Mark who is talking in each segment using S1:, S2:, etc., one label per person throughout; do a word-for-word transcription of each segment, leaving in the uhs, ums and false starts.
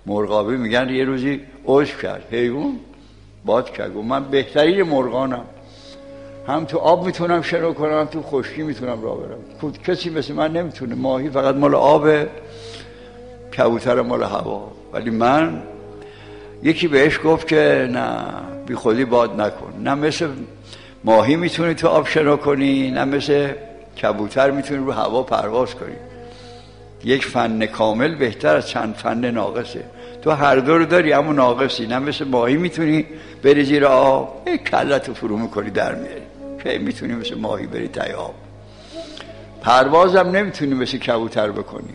S1: مرغابی میگن یه روزی عجب کرد، حیوان باد کرد، من بهترین مرغانم، هم تو آب میتونم شنا کنم، تو خشکی میتونم راه برم، کسی مثل من نمیتونه. ماهی فقط مال آبه، کبوتر مال هوا. ولی من، یکی بهش گفت که نه بی خودی باد نکن، نه مثل ماهی میتونی تو آب شنا کنی، نه مثل کبوتر میتونی رو هوا پرواز کنی. یک فن کامل بهتر از چند فن ناقصه. تو هر دو رو داری اما ناقصی، نه مثل ماهی میتونی بری زیر آب یک کلتو فرو میکنی در میاری، که میتونی مثل ماهی بری تای آب. پروازم نمیتونی مثل کبوتر بکنی،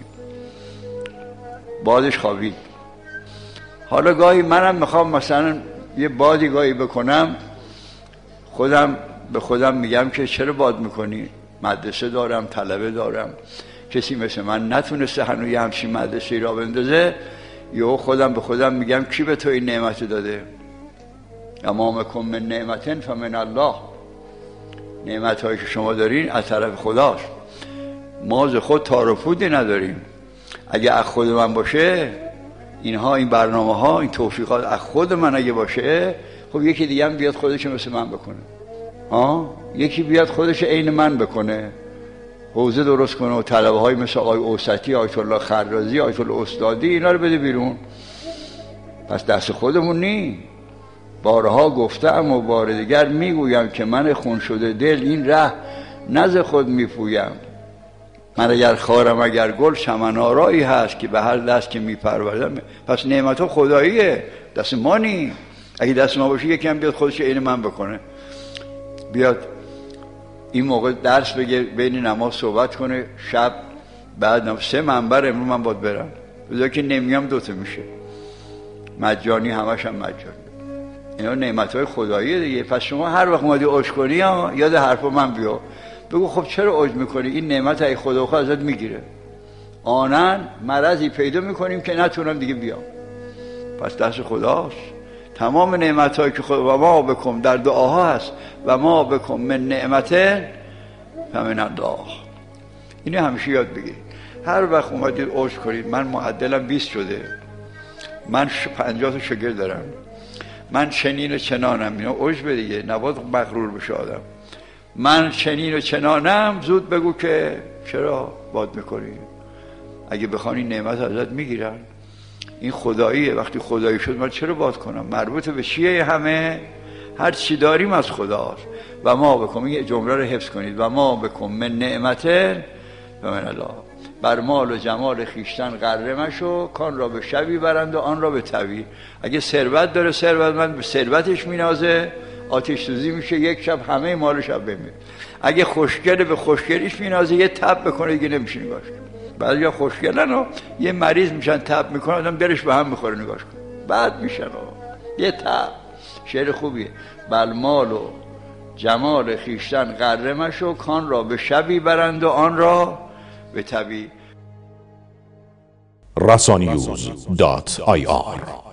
S1: بادش خوابید. حالا گاهی منم میخوام مثلا یه بادی گاهی بکنم، خودم به خودم میگم که چرا باد میکنی؟ مدرسه دارم، طلبه دارم، کسی مثل من نتونسته هنوز یه همچین مدرسه‌ای را بندازه. یا خودم به خودم میگم کی به تو این نعمت داده؟ امامکم من نعمتن فمن الله. نعمت هایی که شما دارین از طرف خداست، ما ز خود تار و پودی نداریم. اگه از خود من باشه اینها، این برنامه ها، این توفیقات از خود من اگه باشه، خب یکی دیگه هم بیاد خودش مثل من بکنه، ها، یکی بیاد خودش عین من بکنه، حوزه درست کنه و طلبه های مثل آقای اوسطی، آیت الله خرازی، آیت الله استادی، اینا رو بده بیرون. پس دست خودمون نی. بارها گفتم و بار دیگر میگویم که من خون شده دل این ره نز خود میپویم. من اگر خارم اگر گل چمن آرایی هست که به هر دست که میپروردم. پس نعمت ها خداییه، دست ما نی. اگه دست ما باشه یکی هم بیاد خودش عین من بکنه، بیاد این موقع درس بگه، بین نماز صحبت کنه، شب بعد سه منبر امروز من باید برم، بذار که نمیام دوتا میشه مجانی، همش هم مجانی. اینا نعمت های خداییه دیگه. پس شما هر وقت اومدی عجب کنی یاد حرف من بیا، بگو خب چرا عجب میکنی؟ این نعمت های خدا خود ازت میگیره. آنن مرضی پیدا میکنیم که نتونم دیگه بیام، پس دست خداست. تمام نعمت هایی که خدا و ما بکن در دعاها هست، و ما بکن من نعمته فمن الله. اینو همیشه یاد بگیرید. هر وقت اومدید عجب کنید، من معدلم بیست شده، من پنجاه تا شاگرد دارم، من چنین و چنانم، اینا عجب دیگه، نباید مغرور بشه آدم. من چنین و چنانم، زود بگو که چرا باد میکنی؟ اگه بخوان این نعمت ازت میگیرن. این خداییه. وقتی خدایی شد من چرا باد کنم؟ مربوط به چیه؟ همه هر چی داریم از خداست. و ما بکن، این جمله رو حفظ کنید، و ما بکن من نعمته و من الله. بر مال و جمال خیشتن غره مشو، کان را به شبی برند و آن را به تبی. اگه ثروت داره، ثروتمند به ثروتش مینازه، آتش سوزی میشه، یک شب همه مال شب بمیره. اگه خوشگله به خوشگلیش مینازه، یه تب بکنه دیگه نمیشه نگاش کنه. بعضیا خوشگلن و یه مریض میشن تب میکنه، آدم دلش به هم میخوره نگاش کنه، بعد میشن و یه تب. شعر خوبیه. بر مال و جمال خیشتن غره مشو، کان را به شبی برند و آن را به تبی.
S2: رسانیوز دات آی آر